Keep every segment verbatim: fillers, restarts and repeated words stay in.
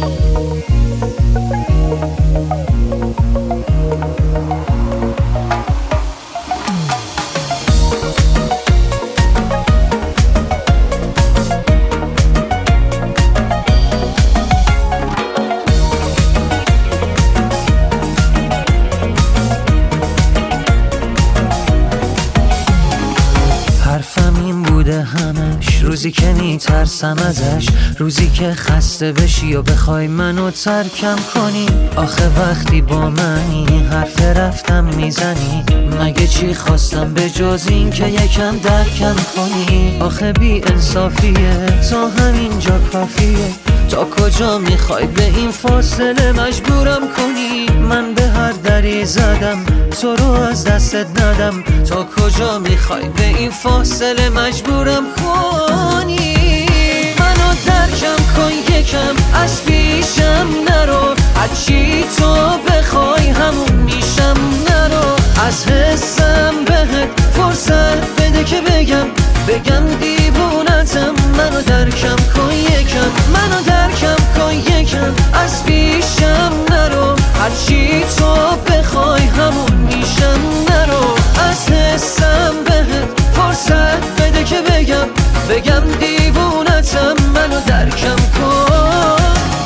همش روزی که میترسم ازش، روزی که خسته بشی و بخوای منو ترکم کنی. آخه وقتی با منی حرف رفتم میزنی، مگه چی خواستم به جز این که یکم درکم کنی؟ آخه بی انصافیه تا همینجا کافیه، تا کجا میخوای به این فاصله مجبورم کنی؟ من به هر دری زدم تو رو از دستت ندم، تا کجا میخوای به این فاصله مجبورم کنی؟ منو درکم کن یکم، از پیشم نرو، هرچی تو بخوای همون میشم. نرو از حسم بهت فرصت بده که بگم بگم دیوونتم. منو درکم کن یکم، منو درکم کن یکم، از پیشم نرو، هرچی تو بخوای همون میشم. نرو از حسم بهت فرصت بده که بگم بگم دیوونتم. منو درکم کن.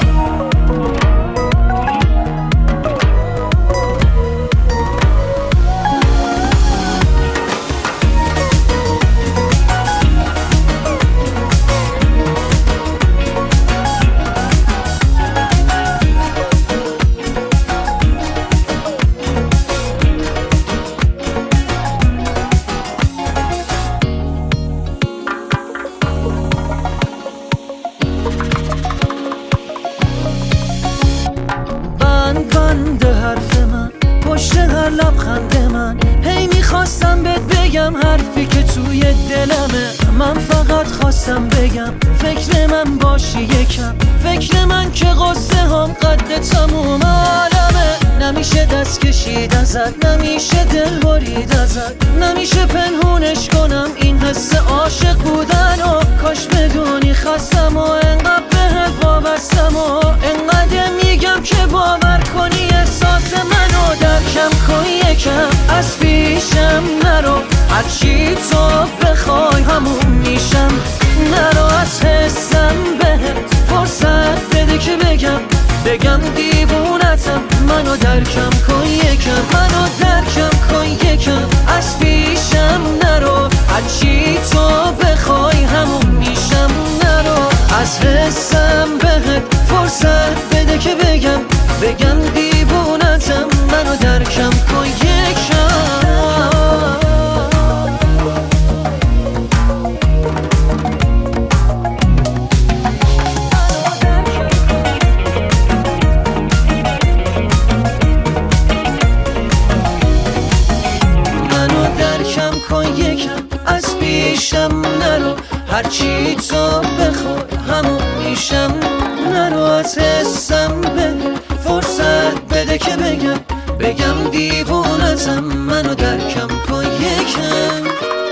بنده حرف من پشت هر لبخند من، هی میخواستم بهت بگم حرفی که توی دلمه. من فقط خواستم بگم فکر من باشی یکم، فکر من که قصه هم قد تموم عالمه. نمیشه دست کشید ازت، نمیشه دل برید ازت، نمیشه پنهونش کنم این حس عاشق بودن. و کاش بدونی خستم و انقدر بهت وابستم و انقدر میگم که باور کنی احساس منو. درکم کن یکم، از پیشم نرو، هرچی تو بخوای همون میشم. نرو از حسم بهت فرصت بده که بگم بگم دیوونتم. منو درکم کن یکم، منو درکم کن یکم، از پیشم نرو، هرچی تو بخوای همون میشم. نرو از حسم بهت فرصت بده که بگم بگم دیوونتم. منو درکم کن یکم. از پیشم نرو، هرچی تو بخوای همون میشم. نرو از حسم به فرصت بده که بگم بگم دیوونتم. منو درکم کن یکم.